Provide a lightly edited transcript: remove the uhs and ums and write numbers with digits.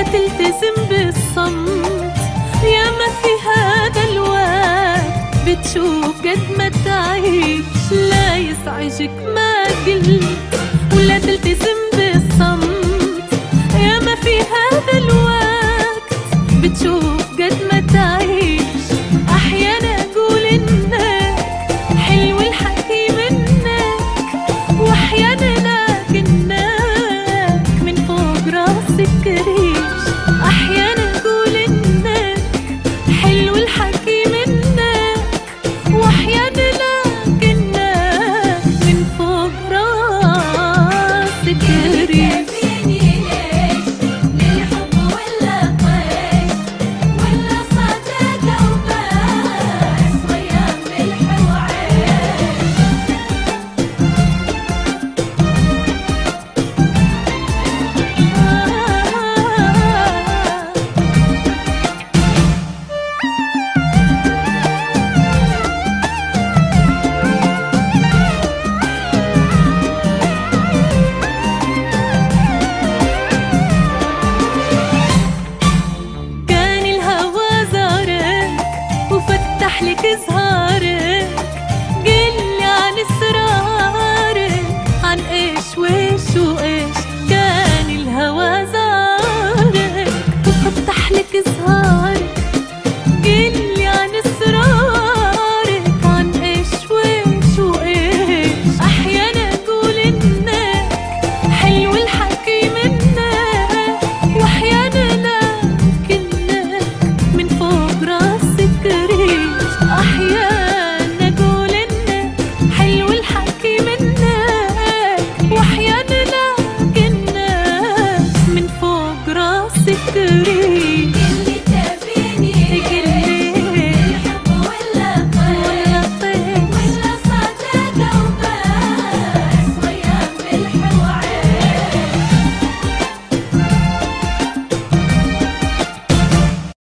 تلتزم بالصمت، يا ما في هذا الوقت بتشوف قد ما تعيش، لا يزعجك ما قلت، ولا تلتزم بالصمت، يا ما في هذا الوقت بتشوف قد ما تعيش. أحيانا أقول إنك حلو الحكي منك، وأحيانا لكنك من فوق راسك كريش. أحيانا أقول إنك حلو الحكي منك، وأحيانا لكنك من فوق راسك كريش. لك إظهارك، قلي عن إصرارك، عن إيش وإيش وإيش. كان الهوى زارك وفتح لك إظهارك، قلي عن إصرارك، عن إيش وإيش وإيش. أحيانا أقول إنك حلو الحكي منك، وأحيانا لكنك من فوق راسك كريم. أحيانا أقول إنك حلو الحكي منك، وأحيانا لكنك من فوق راسك كريم.